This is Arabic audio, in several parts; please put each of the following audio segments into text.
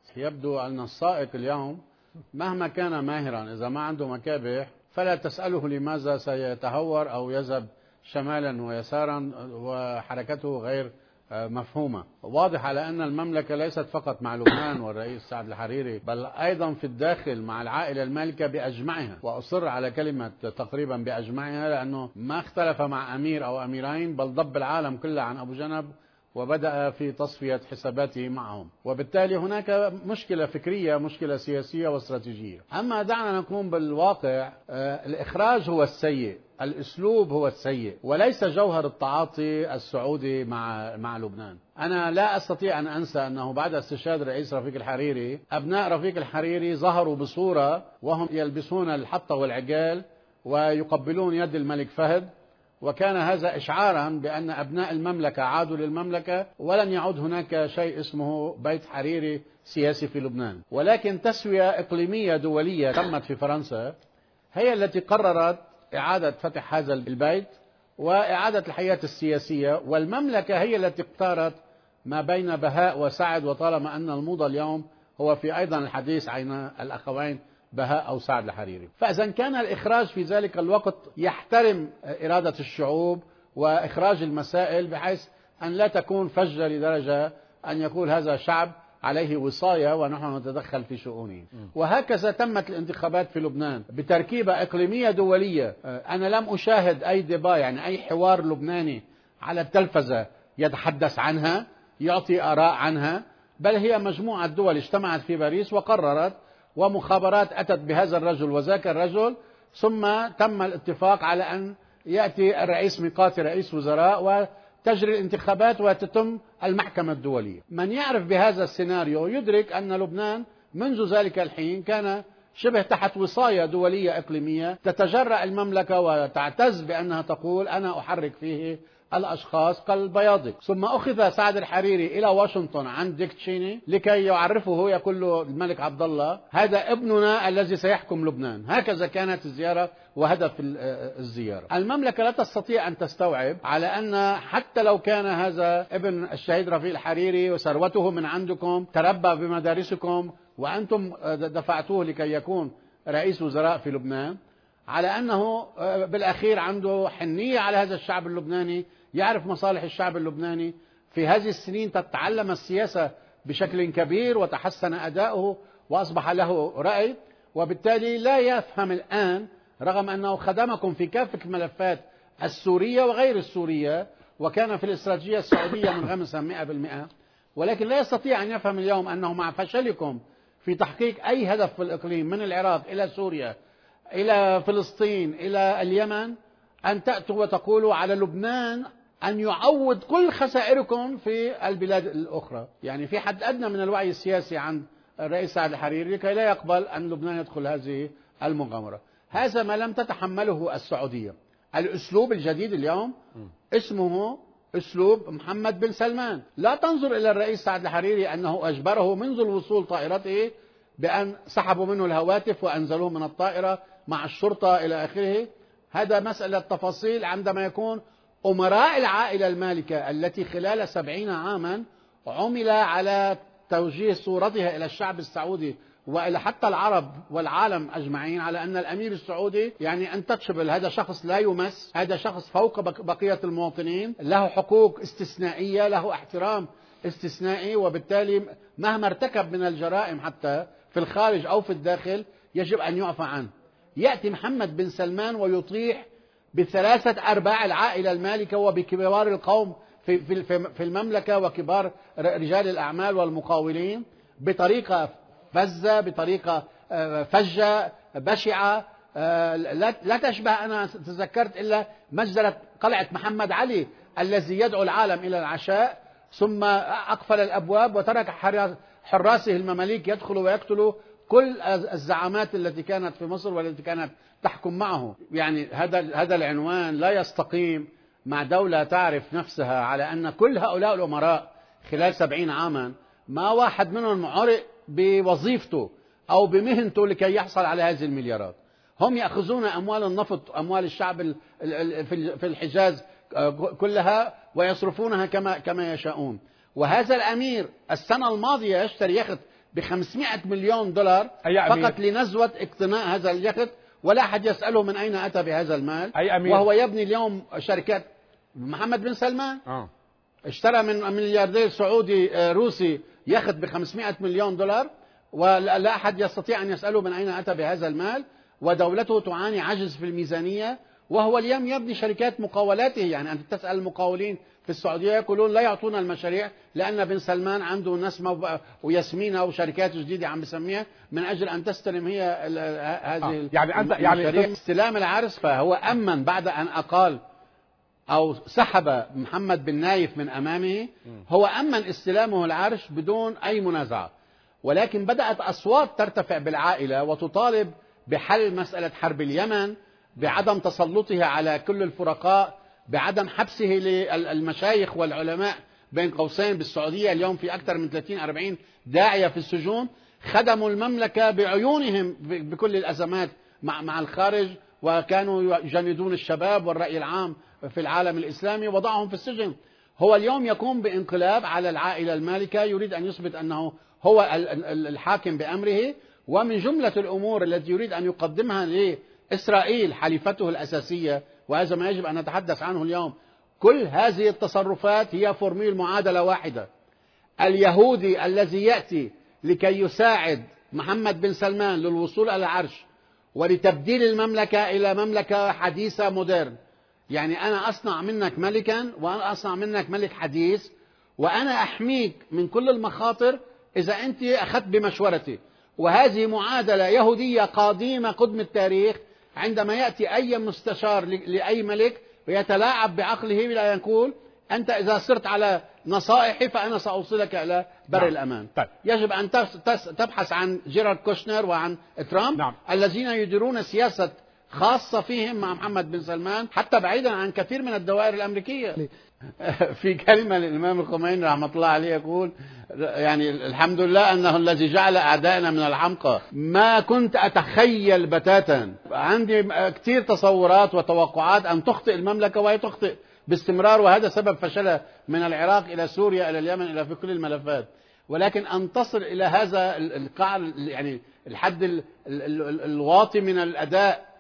يبدو أن السائق اليوم مهما كان ماهرا إذا ما عنده مكابح فلا تسأله لماذا سيتهور أو يذهب شمالا ويسارا وحركته غير مفهومة. واضح على أن المملكة ليست فقط مع لبنان والرئيس سعد الحريري، بل أيضا في الداخل مع العائلة المالكة بأجمعها، وأصر على كلمة تقريبا بأجمعها لأنه ما اختلف مع أمير أو أميرين، بل ضب العالم كله عن أبو جنب وبدأ في تصفية حساباته معهم. وبالتالي هناك مشكلة فكرية، مشكلة سياسية واستراتيجية. أما دعنا نكون بالواقع، الإخراج هو السيء، الأسلوب هو السيء، وليس جوهر التعاطي السعودي مع لبنان. أنا لا أستطيع أن أنسى أنه بعد استشهاد الرئيس رفيق الحريري أبناء رفيق الحريري ظهروا بصورة وهم يلبسون الحطة والعقال ويقبلون يد الملك فهد، وكان هذا إشعارا بأن أبناء المملكة عادوا للمملكة ولن يعود هناك شيء اسمه بيت حريري سياسي في لبنان. ولكن تسوية إقليمية دولية تمت في فرنسا هي التي قررت إعادة فتح هذا البيت وإعادة الحياة السياسية، والمملكة هي التي اختارت ما بين بهاء وسعد، وطالما أن الموضة اليوم هو في أيضا الحديث عن الأخوين بهاء أو سعد الحريري. فإذا كان الإخراج في ذلك الوقت يحترم إرادة الشعوب وإخراج المسائل بحيث أن لا تكون فجة لدرجة أن يقول هذا شعب عليه وصاية ونحن نتدخل في شؤونه. وهكذا تمت الانتخابات في لبنان بتركيبة إقليمية دولية. أنا لم أشاهد أي ديبا، يعني أي حوار لبناني على التلفزة يتحدث عنها يعطي آراء عنها، بل هي مجموعة دول اجتمعت في باريس وقررت، ومخابرات أتت بهذا الرجل وذاك الرجل، ثم تم الاتفاق على أن يأتي الرئيس ميقاتي رئيس وزراء وتجري الانتخابات وتتم المحكمة الدولية. من يعرف بهذا السيناريو يدرك أن لبنان منذ ذلك الحين كان شبه تحت وصاية دولية إقليمية تتجرأ المملكة وتعتز بأنها تقول أنا أحرك فيه الأشخاص كالبياض. ثم أخذ سعد الحريري إلى واشنطن عند ديك تشيني لكي يعرفه، يقول له الملك عبد الله هذا ابننا الذي سيحكم لبنان. هكذا كانت الزيارة وهدف الزيارة. المملكة لا تستطيع أن تستوعب على أن حتى لو كان هذا ابن الشهيد رفيق الحريري وثروته من عندكم تربى بمدارسكم وأنتم دفعتوه لكي يكون رئيس وزراء في لبنان، على أنه بالأخير عنده حنية على هذا الشعب اللبناني، يعرف مصالح الشعب اللبناني. في هذه السنين تتعلم السياسة بشكل كبير وتحسن أداؤه وأصبح له رأي، وبالتالي لا يفهم الآن رغم أنه خدمكم في كافة الملفات السورية وغير السورية وكان في الاستراتيجية السعودية منغمسا 100%، ولكن لا يستطيع أن يفهم اليوم أنه مع فشلكم في تحقيق أي هدف في الإقليم من العراق إلى سوريا إلى فلسطين إلى اليمن أن تأتوا وتقولوا على لبنان أن يعوض كل خسائركم في البلاد الأخرى. يعني في حد أدنى من الوعي السياسي عند الرئيس سعد الحريري لكي لا يقبل أن لبنان يدخل هذه المغامرة. هذا ما لم تتحمله السعودية. الأسلوب الجديد اليوم اسمه أسلوب محمد بن سلمان. لا تنظر إلى الرئيس سعد الحريري أنه أجبره منذ الوصول طائرته بأن سحبوا منه الهواتف وأنزلوه من الطائرة مع الشرطة إلى آخره. هذا مسألة تفاصيل. عندما يكون أمراء العائلة المالكة التي خلال 70 عاما عمل على توجيه صورتها إلى الشعب السعودي وإلى حتى العرب والعالم أجمعين على أن الأمير السعودي يعني أن تتشبل، هذا شخص لا يمس، هذا شخص فوق بقية المواطنين، له حقوق استثنائية، له احترام استثنائي، وبالتالي مهما ارتكب من الجرائم حتى في الخارج أو في الداخل يجب أن يعفى عنه. يأتي محمد بن سلمان ويطيح ب3/4 العائلة المالكة وبكبار القوم في المملكة وكبار رجال الأعمال والمقاولين بطريقة فزة، بطريقة فجة بشعة لا تشبه. أنا تذكرت إلا مجزرة قلعة محمد علي الذي يدعو العالم إلى العشاء ثم أقفل الأبواب وترك حراسه المماليك يدخلوا ويقتلوا كل الزعامات التي كانت في مصر والتي كانت تحكم معه. يعني هذا العنوان لا يستقيم مع دولة تعرف نفسها على أن كل هؤلاء الأمراء خلال 70 عاما ما واحد منهم عرق بوظيفته أو بمهنته لكي يحصل على هذه المليارات. هم يأخذون أموال النفط، أموال الشعب في الحجاز كلها ويصرفونها كما يشاءون. وهذا الأمير السنة الماضية يشتري يخت ب500 مليون دولار فقط لنزوة اقتناء هذا اليخت، ولا أحد يسأله من أين أتى بهذا المال. وهو يبني اليوم شركات. محمد بن سلمان اشترى من ملياردير سعودي روسي يخت ب500 مليون دولار، ولا أحد يستطيع أن يسأله من أين أتى بهذا المال، ودولته تعاني عجز في الميزانية، وهو اليوم يبني شركات مقاولاته. يعني أنت تسأل المقاولين في السعودية يقولون لا يعطونا المشاريع لأن بن سلمان عنده نسمة وياسمينة وشركات جديدة عم بسميها من أجل أن تستلم هي هذه يعني أنت يعني استلام العرس. فهو أمن بعد أن أقال أو سحب محمد بن نايف من أمامه، هو أمن استلامه العرش بدون أي منازعة. ولكن بدأت أصوات ترتفع بالعائلة وتطالب بحل مسألة حرب اليمن، بعدم تسلطه على كل الفرقاء، بعدم حبسه للمشايخ والعلماء بين قوسين بالسعودية. اليوم في أكثر من 30-40 داعية في السجون خدموا المملكة بعيونهم بكل الأزمات مع الخارج، وكانوا يجندون الشباب والرأي العام في العالم الإسلامي وضعهم في السجن. هو اليوم يقوم بانقلاب على العائلة المالكة، يريد أن يثبت أنه هو الحاكم بأمره. ومن جملة الأمور التي يريد أن يقدمها لإسرائيل حليفته الأساسية، وهذا ما يجب أن نتحدث عنه اليوم، كل هذه التصرفات هي فورميل معادلة واحدة. اليهودي الذي يأتي لكي يساعد محمد بن سلمان للوصول إلى العرش ولتبديل المملكة إلى مملكة حديثة مودرن، يعني أنا أصنع منك ملكا وأنا أصنع منك ملك حديث، وأنا أحميك من كل المخاطر إذا أنت أخذت بمشورتي. وهذه معادلة يهودية قديمة قدم التاريخ. عندما يأتي أي مستشار لأي ملك ويتلاعب بعقله بلا يقول أنت إذا صرت على نصائحي فأنا سأوصلك إلى بر الأمان. طيب. يجب أن تبحث عن جيرارد كوشنر وعن ترامب الذين يديرون سياسة خاصة فيهم مع محمد بن سلمان، حتى بعيدا عن كثير من الدوائر الأمريكية. في كلمة للإمام الخميني رحمة الله عليه يقول يعني الحمد لله أنه الذي جعل أعدائنا من الحمقى. ما كنت أتخيل بتاتا، عندي كثير تصورات وتوقعات أن تخطئ المملكة، وهي تخطئ باستمرار، وهذا سبب فشلها من العراق إلى سوريا إلى اليمن إلى في كل الملفات. ولكن أن تصل إلى هذا القعر، يعني الحد الواطي من الأداء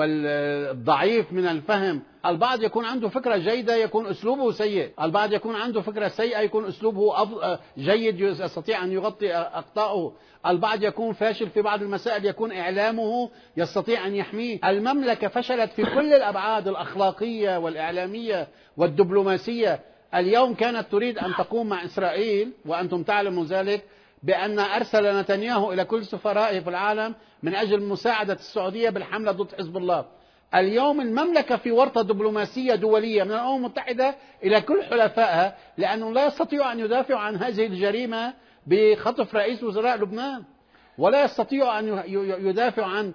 والضعيف من الفهم. البعض يكون عنده فكرة جيدة يكون أسلوبه سيء، البعض يكون عنده فكرة سيئة يكون أسلوبه جيد يستطيع أن يغطي أخطاءه، البعض يكون فاشل في بعض المسائل يكون إعلامه يستطيع أن يحميه. المملكة فشلت في كل الأبعاد الأخلاقية والإعلامية والدبلوماسية. اليوم كانت تريد أن تقوم مع إسرائيل، وأنتم تعلمون ذلك، بأن أرسل نتنياهو إلى كل سفرائه في العالم من أجل مساعدة السعودية بالحملة ضد حزب الله. اليوم المملكة في ورطة دبلوماسية دولية من الأمم المتحدة إلى كل حلفائها، لأنه لا يستطيعوا أن يدافعوا عن هذه الجريمة بخطف رئيس وزراء لبنان، ولا يستطيعوا أن يدافعوا عن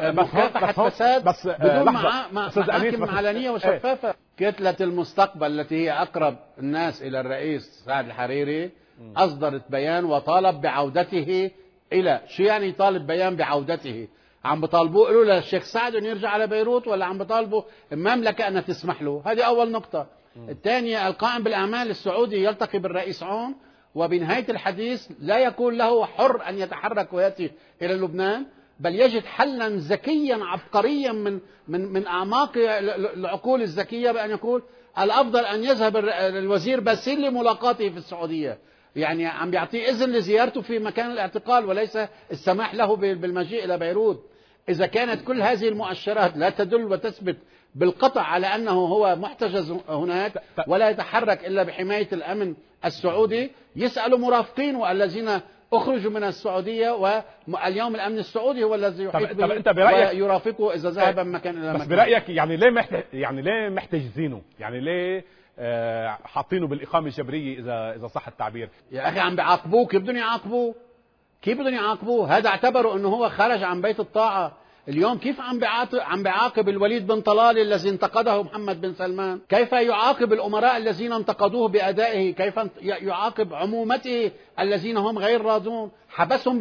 مكافحة فساد بدون محاكم علنية وشفافة. كتلة المستقبل التي هي أقرب الناس إلى الرئيس سعد الحريري أصدرت بيان وطالب بعودته إلى شو يعني يطالب بيان بعودته؟ عم بطالبوه قالوا للشيخ سعد أن يرجع على بيروت، ولا عم بطالبوا المملكة أن تسمح له؟ هذه أول نقطة. الثانية، القائم بالأعمال السعودي يلتقي بالرئيس عون، وبنهاية الحديث لا يكون له حر أن يتحرك ويأتي إلى لبنان، بل يجد حلا ذكيا عبقريا من أعماق العقول الذكية، بأن يقول الأفضل أن يذهب الوزير باسيل لملاقاته في السعودية، يعني عم بيعطيه إذن لزيارته في مكان الاعتقال وليس السماح له بالمجيء إلى بيروت. إذا كانت كل هذه المؤشرات لا تدل وتثبت بالقطع على أنه هو محتجز هناك ولا يتحرك إلا بحماية الأمن السعودي، يسألوا مرافقين الذين أخرجوا من السعودية، واليوم الأمن السعودي هو الذي يحيط به ويرافقه إذا ذهب من مكان إلى مكان. بس برأيك يعني ليه محتجزينه؟ يعني ليه حاطينه بالإقامة الجبرية إذا صح التعبير؟ يا أخي عم بيعاقبوه، كيف بدهم يعاقبوه؟ كيف بدهم يعاقبوه؟ هذا اعتبروا أنه هو خرج عن بيت الطاعة. اليوم كيف عم بيعاقب الوليد بن طلال الذي انتقده محمد بن سلمان؟ كيف يعاقب الأمراء الذين انتقدوه بأدائه؟ كيف يعاقب عمومته الذين هم غير راضون؟ حبسهم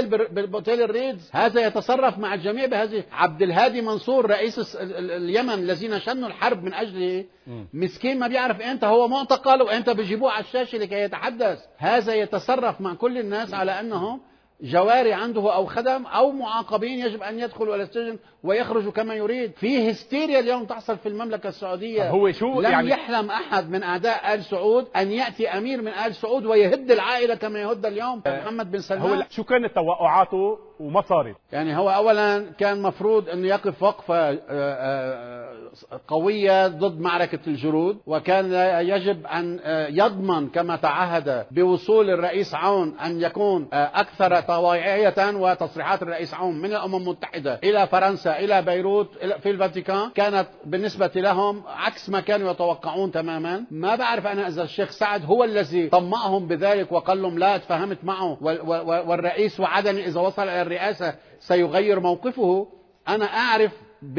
بأوتيل الريدز. هذا يتصرف مع الجميع بهذه. عبد الهادي منصور رئيس اليمن الذين شنوا الحرب من أجله، مسكين ما بيعرف أنت هو معتقل وأنت بيجيبوه على الشاشة لكي يتحدث. هذا يتصرف مع كل الناس على أنهم جواري عنده أو خدم أو معاقبين يجب أن يدخلوا إلى السجن ويخرجوا كما يريد. في هستيريا اليوم تحصل في المملكة السعودية. هو شو لم يعني يحلم أحد من أعداء آل سعود أن يأتي أمير من آل سعود ويهد العائلة كما يهد اليوم محمد بن سلمان. هو شو كانت توقعاته وما صارت؟ يعني هو أولا كان مفروض أنه يقف وقفة قوية ضد معركة الجرود، وكان يجب أن يضمن كما تعهد بوصول الرئيس عون أن يكون أكثر طواعية، وتصريحات الرئيس عون من الأمم المتحدة إلى فرنسا إلى بيروت في الفاتيكان كانت بالنسبة لهم عكس ما كانوا يتوقعون تماما. ما بعرف أنا إذا الشيخ سعد هو الذي طمأهم بذلك وقال لهم لا تفهمت معه والرئيس وعدني إذا وصل إلى الرئاسة سيغير موقفه. أنا أعرف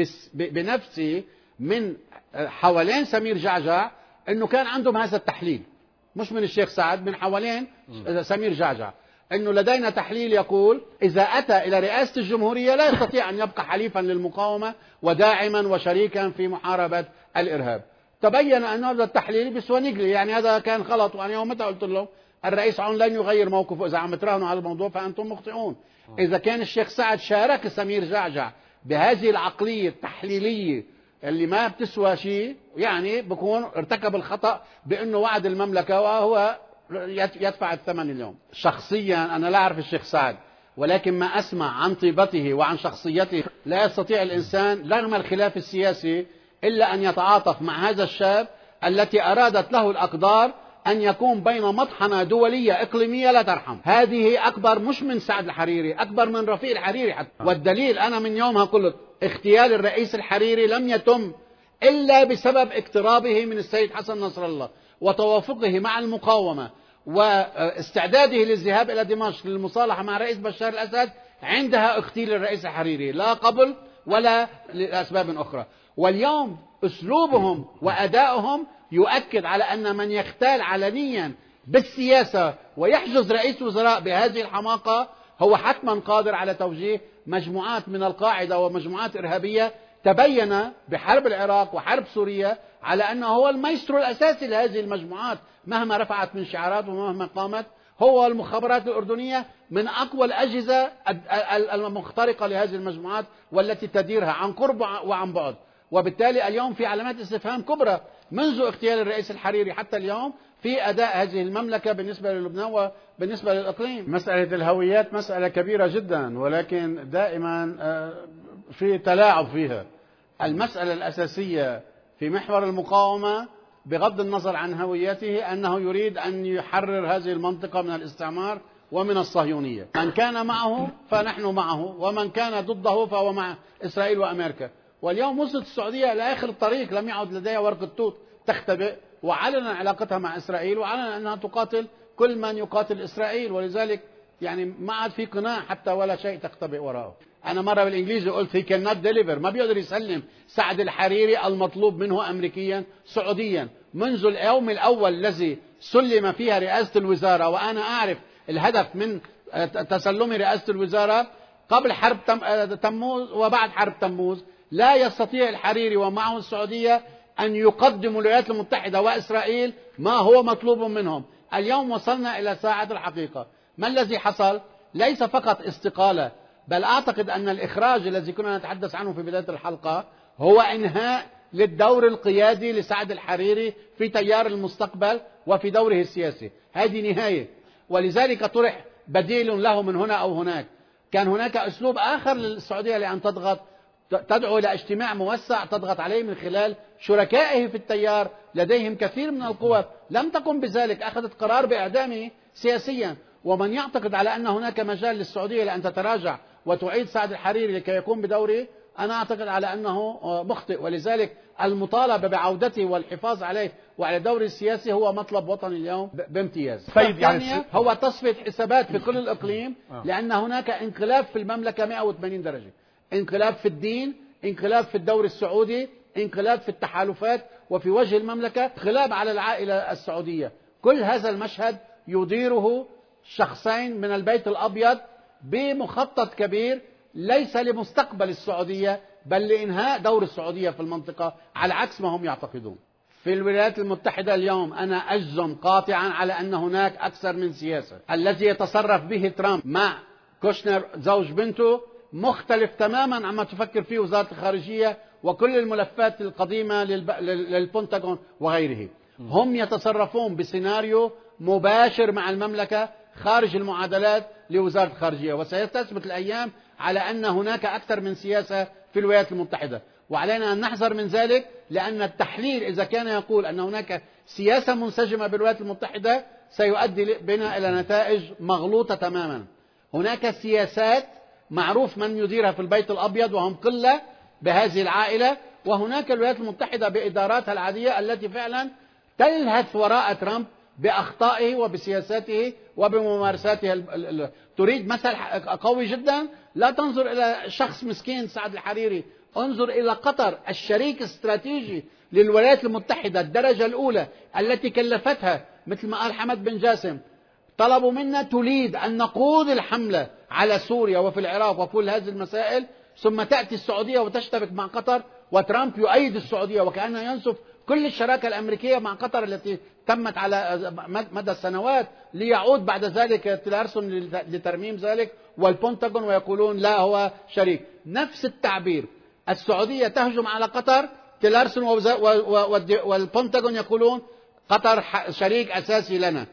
بنفسي من حوالين سمير جعجع أنه كان عندهم هذا التحليل، مش من الشيخ سعد، من حوالين سمير جعجع، أنه لدينا تحليل يقول إذا أتى إلى رئاسة الجمهورية لا يستطيع أن يبقى حليفا للمقاومة وداعما وشريكا في محاربة الإرهاب. تبين أن هذا التحليل بسوى نجلي، يعني هذا كان غلط. وأنا يوم متى قلت لهم الرئيس عون لن يغير موقفه، إذا عم تراهنوا على الموضوع فأنتم مخطئون. إذا كان الشيخ سعد شارك سمير جعجع بهذه العقلية التحليلية اللي ما بتسوى شيء، يعني بكون ارتكب الخطأ بأنه وعد المملكة وهو يدفع الثمن اليوم. شخصيا أنا لا أعرف الشيخ سعد، ولكن ما أسمع عن طيبته وعن شخصيته لا يستطيع الإنسان رغم الخلاف السياسي إلا أن يتعاطف مع هذا الشاب التي أرادت له الأقدار أن يكون بين مطحنة دولية إقليمية لا ترحم. هذه أكبر مش من سعد الحريري، أكبر من رفيق الحريري حتى. والدليل أنا من يومها قلت اغتيال الرئيس الحريري لم يتم إلا بسبب اقترابه من السيد حسن نصر الله وتوافقه مع المقاومة واستعداده للذهاب إلى دمشق للمصالحة مع رئيس بشار الأسد. عندها اغتيل الرئيس الحريري، لا قبل ولا لأسباب أخرى. واليوم أسلوبهم وأدائهم يؤكد على أن من يختال علنيا بالسياسة ويحجز رئيس وزراء بهذه الحماقة هو حتما قادر على توجيه مجموعات من القاعدة ومجموعات إرهابية. تبين بحرب العراق وحرب سوريا على أنه هو المايسترو الأساسي لهذه المجموعات، مهما رفعت من شعارات ومهما قامت. هو المخابرات الأردنية من أقوى الأجهزة المخترقة لهذه المجموعات والتي تديرها عن قرب وعن بعد. وبالتالي اليوم في علامات استفهام كبرى منذ اغتيال الرئيس الحريري حتى اليوم في أداء هذه المملكة بالنسبة للبنان وبالنسبة للإقليم. مسألة الهويات مسألة كبيرة جدا، ولكن دائما في تلاعب فيها. المسألة الأساسية في محور المقاومة بغض النظر عن هويته أنه يريد أن يحرر هذه المنطقة من الاستعمار ومن الصهيونية. من كان معه فنحن معه، ومن كان ضده فهو مع إسرائيل وأمريكا. واليوم وصلت السعودية لآخر الطريق، لم يعد لديها ورقة توت تختبئ، وعلن علاقتها مع إسرائيل وعلن أنها تقاتل كل من يقاتل إسرائيل. ولذلك يعني ما عاد في قناع حتى ولا شيء تختبئ وراءه. أنا مرة بالإنجليزي قلت he cannot deliver، ما بيقدر يسلم سعد الحريري المطلوب منه أمريكيا سعوديا منذ اليوم الأول الذي سلم فيها رئاسة الوزارة. وأنا أعرف الهدف من تسلم رئاسة الوزارة قبل حرب تموز وبعد حرب تموز. لا يستطيع الحريري ومعه السعودية أن يقدموا الولايات المتحدة وإسرائيل ما هو مطلوب منهم. اليوم وصلنا إلى ساعة الحقيقة. ما الذي حصل؟ ليس فقط استقالة، بل أعتقد أن الإخراج الذي كنا نتحدث عنه في بداية الحلقة هو إنهاء للدور القيادي لسعد الحريري في تيار المستقبل وفي دوره السياسي. هذه نهاية، ولذلك طرح بديل له من هنا أو هناك. كان هناك أسلوب آخر للسعودية لأن تدعو إلى اجتماع موسع تضغط عليه من خلال شركائه في التيار، لديهم كثير من القوى. لم تقم بذلك، أخذت قرار بإعدامه سياسيا. ومن يعتقد على أن هناك مجال للسعودية لأن تتراجع وتعيد سعد الحريري لكي يقوم بدوره، أنا أعتقد على أنه مخطئ. ولذلك المطالبة بعودته والحفاظ عليه وعلى دوره السياسي هو مطلب وطني اليوم بامتياز. طيب يعني هو تصفية حسابات في كل الإقليم، لأن هناك انقلاب في المملكة 180 درجة. انقلاب في الدين، انقلاب في الدور السعودي، انقلاب في التحالفات وفي وجه المملكة، انقلاب على العائلة السعودية. كل هذا المشهد يديره شخصين من البيت الأبيض بمخطط كبير ليس لمستقبل السعودية بل لإنهاء دور السعودية في المنطقة على عكس ما هم يعتقدون. في الولايات المتحدة اليوم أنا أجزم قاطعا على أن هناك أكثر من سياسة. الذي يتصرف به ترامب مع كوشنر زوج بنته مختلف تماما عما تفكر فيه وزارة الخارجية وكل الملفات القديمة للبنتاغون وغيره. هم يتصرفون بسيناريو مباشر مع المملكة خارج المعادلات لوزارة الخارجية، وسيستثبت الأيام على أن هناك أكثر من سياسة في الولايات المتحدة، وعلينا أن نحذر من ذلك، لأن التحليل إذا كان يقول أن هناك سياسة منسجمة بالولايات المتحدة سيؤدي بنا إلى نتائج مغلوطة تماما. هناك سياسات معروف من يديرها في البيت الأبيض وهم قلة بهذه العائلة، وهناك الولايات المتحدة بإداراتها العادية التي فعلا تلهث وراء ترامب بأخطائه وبسياساته وبممارساته. تريد مثل قوي جدا، لا تنظر إلى شخص مسكين سعد الحريري، انظر إلى قطر الشريك الاستراتيجي للولايات المتحدة الدرجة الأولى التي كلفتها مثل ما قال حمد بن جاسم، طلبوا منا تريد أن نقود الحملة على سوريا وفي العراق وكل هذه المسائل، ثم تأتي السعودية وتشتبك مع قطر، وترامب يؤيد السعودية وكأنه ينسف كل الشراكة الأمريكية مع قطر التي تمت على مدى سنوات، ليعود بعد ذلك تيلرسون لترميم ذلك والبنتاغون ويقولون لا هو شريك. نفس التعبير، السعودية تهجم على قطر، تيلرسون والبنتاغون يقولون قطر شريك أساسي لنا.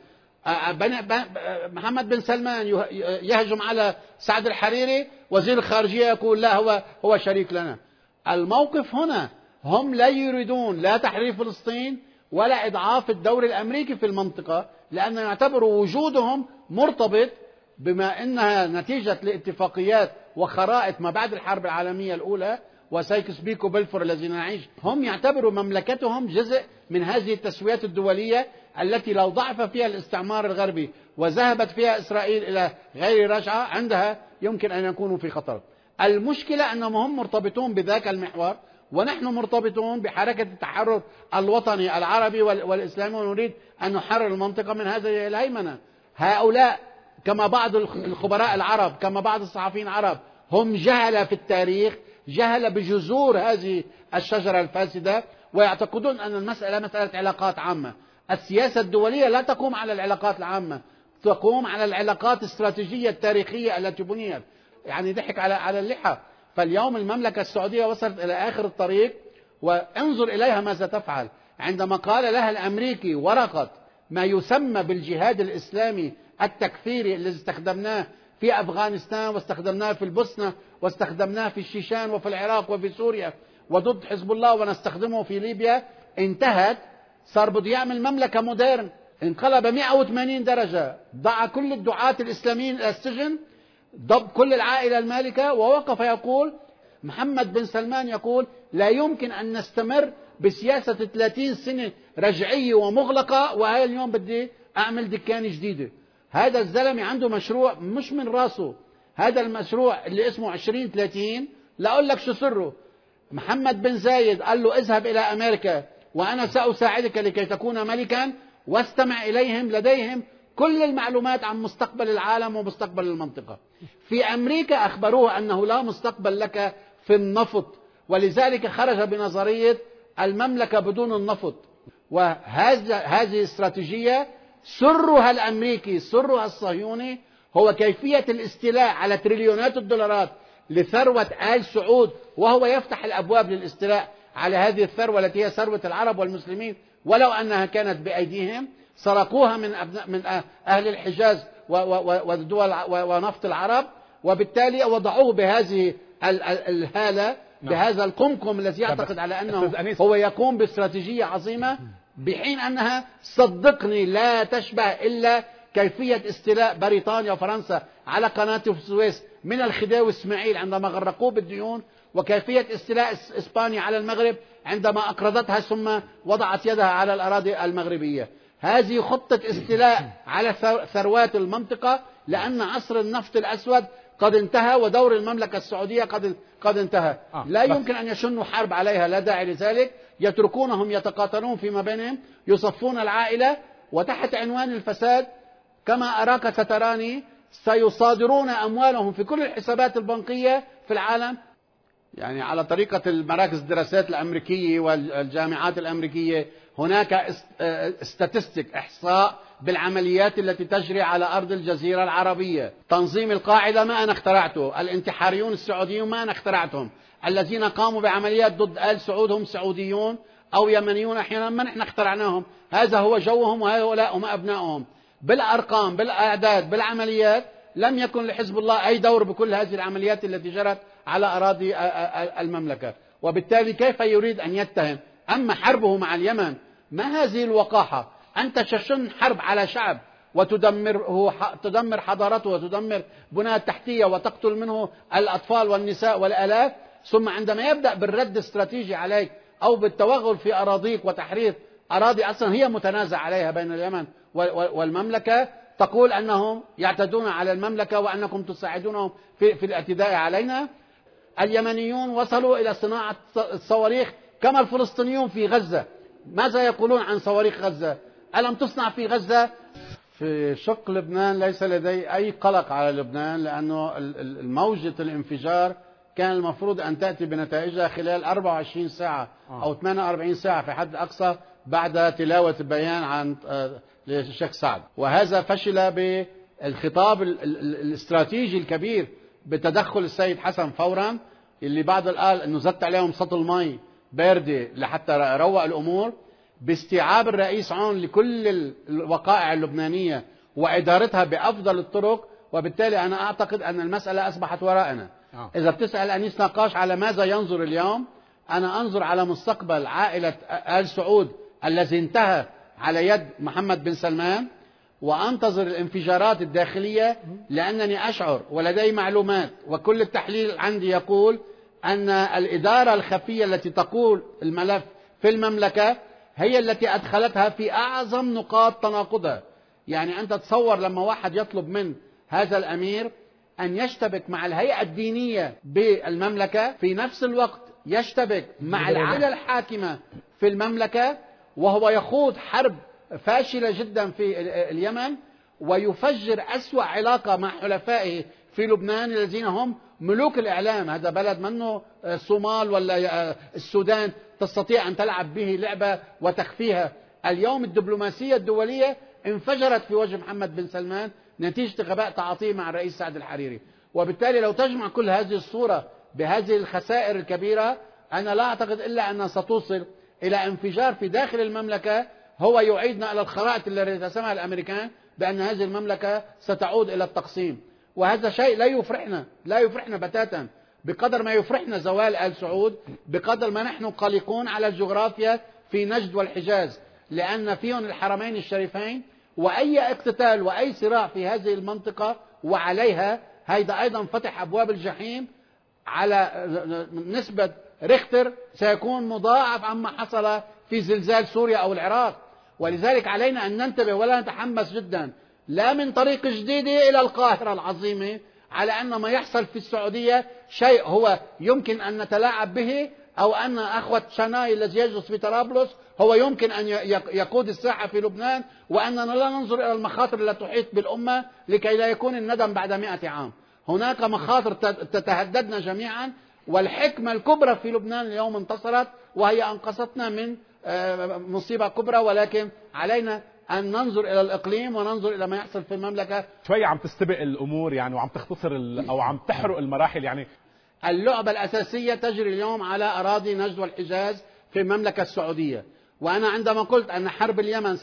محمد بن سلمان يهجم على سعد الحريري، وزير الخارجية يقول لا هو شريك لنا. الموقف هنا هم لا يريدون لا تحرير فلسطين ولا إضعاف الدور الأمريكي في المنطقة، لأن يعتبروا وجودهم مرتبط بما إنها نتيجة لاتفاقيات وخرائط ما بعد الحرب العالمية الأولى وسايكس بيكو بلفور الذين نعيش. هم يعتبروا مملكتهم جزء من هذه التسويات الدولية التي لو ضعف فيها الاستعمار الغربي وذهبت فيها إسرائيل إلى غير رجعة عندها يمكن أن يكونوا في خطر. المشكلة أنهم هم مرتبطون بذاك المحور، ونحن مرتبطون بحركة التحرر الوطني العربي والإسلامي، ونريد أن نحرر المنطقة من هذه الهيمنة. هؤلاء كما بعض الخبراء العرب، كما بعض الصحفيين العرب، هم جهل في التاريخ، جهل بجذور هذه الشجرة الفاسدة، ويعتقدون أن المسألة مسألة علاقات عامة. السياسة الدولية لا تقوم على العلاقات العامة، تقوم على العلاقات الاستراتيجية التاريخية التي بنيت. يعني ضحك على اللحى. فاليوم المملكة السعودية وصلت إلى آخر الطريق، وانظر إليها ماذا تفعل. عندما قال لها الأمريكي ورقة ما يسمى بالجهاد الإسلامي التكفيري الذي استخدمناه في أفغانستان واستخدمناه في البوسنة واستخدمناه في الشيشان وفي العراق وفي سوريا وضد حزب الله ونستخدمه في ليبيا، انتهت، صار بده يعمل مملكة مودرن، انقلب 180 درجة، ضع كل الدعاة الإسلاميين إلى السجن، ضب كل العائلة المالكة، ووقف يقول محمد بن سلمان يقول لا يمكن أن نستمر بسياسة 30 سنة رجعية ومغلقة وهي اليوم بدي أعمل دكان جديدة. هذا الزلمة عنده مشروع مش من راسه، هذا المشروع اللي اسمه 2030 لا أقول لك شو سره. محمد بن زايد قال له اذهب إلى أمريكا وأنا سأساعدك لكي تكون ملكا، واستمع إليهم، لديهم كل المعلومات عن مستقبل العالم ومستقبل المنطقة. في أمريكا أخبروه أنه لا مستقبل لك في النفط، ولذلك خرج بنظرية المملكة بدون النفط. وهذه استراتيجية سرها الأمريكي، سرها الصهيوني، هو كيفية الاستيلاء على تريليونات الدولارات لثروة آل سعود، وهو يفتح الأبواب للاستيلاء على هذه الثروة التي هي ثروة العرب والمسلمين، ولو أنها كانت بأيديهم. سرقوها من أهل الحجاز والدول ونفط العرب، وبالتالي وضعوه بهذه الهالة، بهذا القمقم الذي يعتقد على أنه هو يقوم باستراتيجية عظيمة، بحين أنها صدقني لا تشبه إلا كيفية استيلاء بريطانيا وفرنسا على قناة السويس من الخديوي إسماعيل عندما غرقوه بالديون، وكيفية استيلاء إسبانيا على المغرب عندما أقرضتها ثم وضعت يدها على الأراضي المغربية. هذه خطة استيلاء على ثروات المنطقة، لأن عصر النفط الأسود قد انتهى ودور المملكة السعودية قد انتهى. لا يمكن أن يشنوا حرب عليها، لا داعي لذلك، يتركونهم يتقاتلون فيما بينهم، يصفون العائلة، وتحت عنوان الفساد كما أراك ستراني سيصادرون أموالهم في كل الحسابات البنكية في العالم. يعني على طريقة المراكز الدراسات الأمريكية والجامعات الأمريكية، هناك استاتستيك إحصاء بالعمليات التي تجري على أرض الجزيرة العربية. تنظيم القاعدة ما أنا اخترعته، الانتحاريون السعوديون ما أنا اخترعتهم، الذين قاموا بعمليات ضد آل سعود هم سعوديون أو يمنيون أحيانا، ما نحن اخترعناهم، هذا هو جوهم وهؤلاء هم أبنائهم. بالأرقام، بالأعداد، بالعمليات، لم يكن لحزب الله أي دور بكل هذه العمليات التي جرت على أراضي المملكة. وبالتالي كيف يريد أن يتهم؟ أما حربه مع اليمن ما هذه الوقاحة؟ أنت تشن حرب على شعب وتدمر تدمر حضارته وتدمر بنى التحتية وتقتل منه الأطفال والنساء والآلاف، ثم عندما يبدأ بالرد الاستراتيجي عليك أو بالتوغل في أراضيك وتحرير أراضي أصلا هي متنازع عليها بين اليمن والمملكة، تقول أنهم يعتدون على المملكة وأنكم تساعدونهم في الاعتداء علينا. اليمنيون وصلوا إلى صناعة الصواريخ كما الفلسطينيون في غزة. ماذا يقولون عن صواريخ غزة؟ ألم تصنع في غزة؟ في شق لبنان ليس لدي أي قلق على لبنان، لأنه موجة الانفجار كان المفروض أن تأتي بنتائجها خلال 24 ساعة أو 48 ساعة في حد أقصى بعد تلاوة بيان عن للشيخ سعد، وهذا فشل بالخطاب الاستراتيجي الكبير بتدخل السيد حسن فورا، اللي بعض قال أنه زدت عليهم سطل مي باردة لحتى روق الأمور، باستيعاب الرئيس عون لكل الوقائع اللبنانية وإدارتها بأفضل الطرق. وبالتالي أنا أعتقد أن المسألة أصبحت ورائنا. إذا بتسأل أنيس نقاش على ماذا ينظر اليوم، أنا أنظر على مستقبل عائلة آل سعود الذي انتهى على يد محمد بن سلمان، وأنتظر الانفجارات الداخلية، لأنني أشعر ولدي معلومات وكل التحليل عندي يقول أن الإدارة الخفية التي تقول الملف في المملكة هي التي أدخلتها في أعظم نقاط تناقضها. يعني أنت تصور لما واحد يطلب من هذا الأمير أن يشتبك مع الهيئة الدينية بالمملكة، في نفس الوقت يشتبك مع العائلة الحاكمة في المملكة، وهو يخوض حرب فاشلة جدا في اليمن، ويفجر أسوأ علاقة مع حلفائه في لبنان الذين هم ملوك الإعلام. هذا بلد منه الصومال ولا السودان تستطيع أن تلعب به لعبة وتخفيها. اليوم الدبلوماسية الدولية انفجرت في وجه محمد بن سلمان نتيجة غباء تعاطيه مع الرئيس سعد الحريري. وبالتالي لو تجمع كل هذه الصورة بهذه الخسائر الكبيرة، أنا لا أعتقد إلا أنها ستوصل إلى انفجار في داخل المملكة هو يعيدنا إلى الخرائط التي رسمها الأمريكان بأن هذه المملكة ستعود إلى التقسيم. وهذا شيء لا يفرحنا بتاتا، بقدر ما يفرحنا زوال آل سعود، بقدر ما نحن قلقون على الجغرافيا في نجد والحجاز، لأن فيهم الحرمين الشريفين، وأي اقتتال وأي صراع في هذه المنطقة وعليها هيدا أيضا فتح أبواب الجحيم على نسبة ريختر سيكون مضاعف عما حصل في زلزال سوريا أو العراق. ولذلك علينا أن ننتبه ولا نتحمس جدا، لا من طريق جديدة إلى القاهرة العظيمة، على أن ما يحصل في السعودية شيء هو يمكن أن نتلاعب به، أو أن أخوة شناي الذي يجلس في طرابلس هو يمكن أن يقود الساحة في لبنان، وأننا لا ننظر إلى المخاطر التي تحيط بالأمة لكي لا يكون الندم بعد 100 عام. هناك مخاطر تتهددنا جميعا، والحكمة الكبرى في لبنان اليوم انتصرت وهي أنقذتنا من مصيبة كبرى، ولكن علينا أن ننظر إلى الإقليم وننظر إلى ما يحصل في المملكة. شوية عم تستبق الأمور يعني، وعم تختصر أو عم تحرق المراحل يعني. اللعبة الأساسية تجري اليوم على أراضي نجد والحجاز في المملكة السعودية. وأنا عندما قلت أن حرب اليمن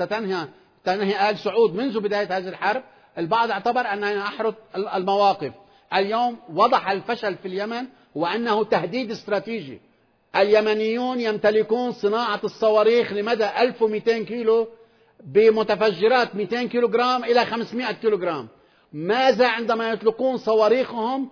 تنهي آل سعود منذ بداية هذه الحرب، البعض اعتبر أنني أحرط المواقف. اليوم وضح الفشل في اليمن وأنه تهديد استراتيجي. اليمنيون يمتلكون صناعة الصواريخ لمدى 1200 كيلو بمتفجرات 200 كيلوغرام إلى 500 كيلوغرام. ماذا عندما يطلقون صواريخهم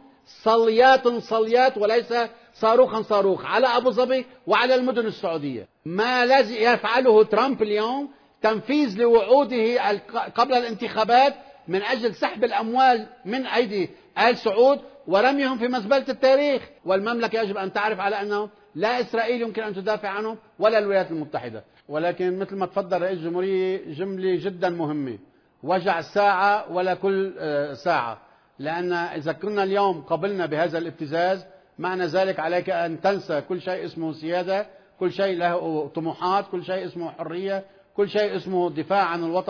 صليات وليس صاروخ على أبو ظبي وعلى المدن السعودية؟ ما الذي يفعله ترامب اليوم تنفيذ لوعوده قبل الانتخابات من أجل سحب الأموال من أيدي آل سعود ورميهم في مزبلة التاريخ. والمملكة يجب أن تعرف على أنه لا إسرائيل يمكن أن تدافع عنهم ولا الولايات المتحدة. ولكن مثل ما تفضل رئيس الجمهورية جملة جدا مهمة: وجع ساعة ولا كل ساعة. لأن إذا كنا اليوم قبلنا بهذا الابتزاز، معنى ذلك عليك أن تنسى كل شيء اسمه سيادة، كل شيء له طموحات، كل شيء اسمه حرية، كل شيء اسمه دفاع عن الوطن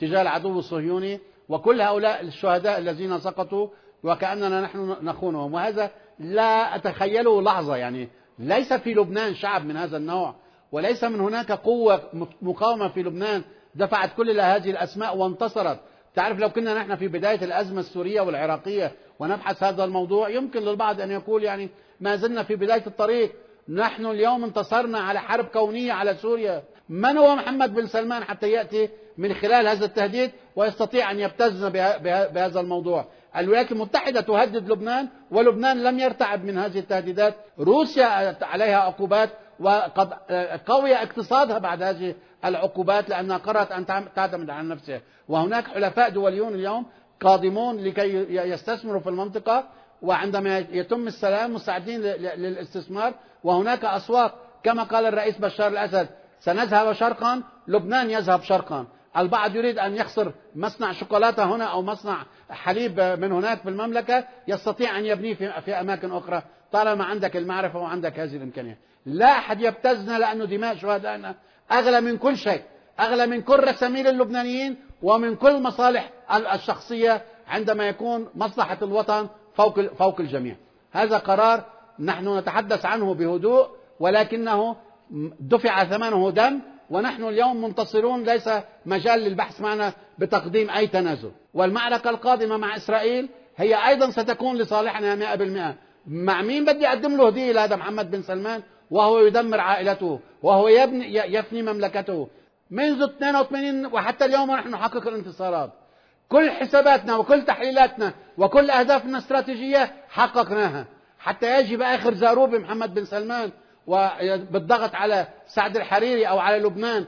تجاه العدو الصهيوني، وكل هؤلاء الشهداء الذين سقطوا وكأننا نحن نخونهم. وهذا لا أتخيله لحظة، يعني ليس في لبنان شعب من هذا النوع، وليس من هناك قوة مقاومة في لبنان دفعت كل هذه الأسماء وانتصرت. تعرف لو كنا نحن في بداية الأزمة السورية والعراقية ونبحث هذا الموضوع، يمكن للبعض أن يقول يعني ما زلنا في بداية الطريق، نحن اليوم انتصرنا على حرب كونية على سوريا. من هو محمد بن سلمان حتى يأتي من خلال هذا التهديد ويستطيع أن يبتزنا بهذا الموضوع؟ الولايات المتحدة تهدد لبنان، ولبنان لم يرتعب من هذه التهديدات. روسيا عليها عقوبات، وقد قوي اقتصادها بعد هذه العقوبات لأنها قررت أن تعتمد على نفسها. وهناك حلفاء دوليون اليوم قادمون لكي يستثمروا في المنطقة، وعندما يتم السلام مستعدين للاستثمار. وهناك أصوات كما قال الرئيس بشار الأسد: سنذهب شرقا، لبنان يذهب شرقا. البعض يريد أن يخسر مصنع شوكولاتة هنا أو مصنع حليب من هناك في المملكة، يستطيع أن يبنيه في أماكن أخرى طالما عندك المعرفة وعندك هذه الإمكانية. لا أحد يبتزنا، لأنه دماء شهدائنا أغلى من كل شيء، أغلى من كل رساميل اللبنانيين ومن كل مصالح الشخصية، عندما يكون مصلحة الوطن فوق الجميع. هذا قرار نحن نتحدث عنه بهدوء، ولكنه دفع ثمنه دم، ونحن اليوم منتصرون. ليس مجال للبحث معنا بتقديم أي تنازل. والمعركة القادمة مع إسرائيل هي أيضا ستكون لصالحنا 100%. مع مين بدي أقدم له هدية لهذا محمد بن سلمان وهو يدمر عائلته وهو يفني مملكته؟ منذ 82 وحتى اليوم نحن نحقق الانتصارات. كل حساباتنا وكل تحليلاتنا وكل أهدافنا الاستراتيجية حققناها، حتى يجي بآخر زاروب محمد بن سلمان وبالضغط على سعد الحريري أو على لبنان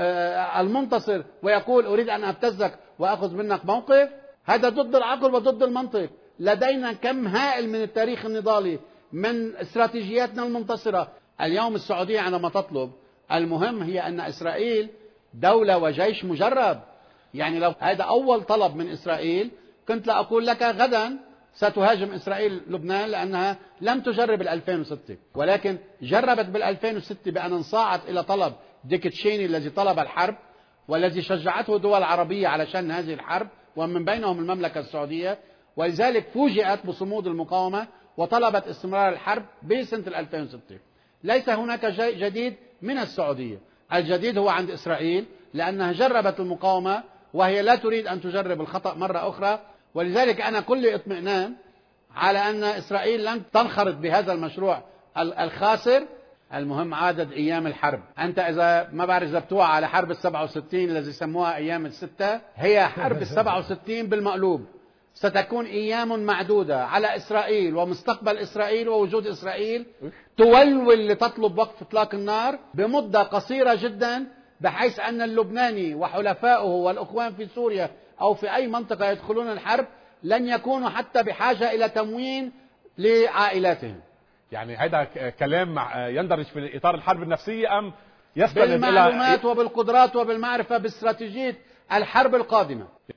المنتصر ويقول أريد أن أبتزك وأخذ منك موقف. هذا ضد العقل وضد المنطق. لدينا كم هائل من التاريخ النضالي، من استراتيجياتنا المنتصرة. اليوم السعودية عندما تطلب، المهم هي أن إسرائيل دولة وجيش مجرب. يعني لو هذا أول طلب من إسرائيل كنت لا أقول لك غدا ستهاجم إسرائيل لبنان، لأنها لم تجرب 2006، ولكن جربت 2006 بأن انصاعت إلى طلب ديك تشيني الذي طلب الحرب، والذي شجعته دول عربية علشان هذه الحرب، ومن بينهم المملكة السعودية. ولذلك فوجئت بصمود المقاومة وطلبت استمرار الحرب بسنة 2006. ليس هناك شيء جديد من السعودية، الجديد هو عند إسرائيل، لأنها جربت المقاومة وهي لا تريد أن تجرب الخطأ مرة أخرى. ولذلك أنا كل اطمئنان على أن إسرائيل لن تنخرط بهذا المشروع الخاسر. المهم عدد أيام الحرب. أنت إذا ما بعرف إذا بتوعى على حرب 67 الذي سموها أيام الستة، هي حرب 67 بالمقلوب. ستكون أيام معدودة على إسرائيل ومستقبل إسرائيل ووجود إسرائيل، تولول لتطلب وقف إطلاق النار بمدة قصيرة جدا، بحيث أن اللبناني وحلفائه والأخوان في سوريا أو في أي منطقة يدخلون الحرب لن يكونوا حتى بحاجة إلى تموين لعائلاتهم. يعني هذا كلام يندرج في إطار الحرب النفسية أم يستند بالمعلومات وبالقدرات وبالمعرفة باستراتيجية الحرب القادمة؟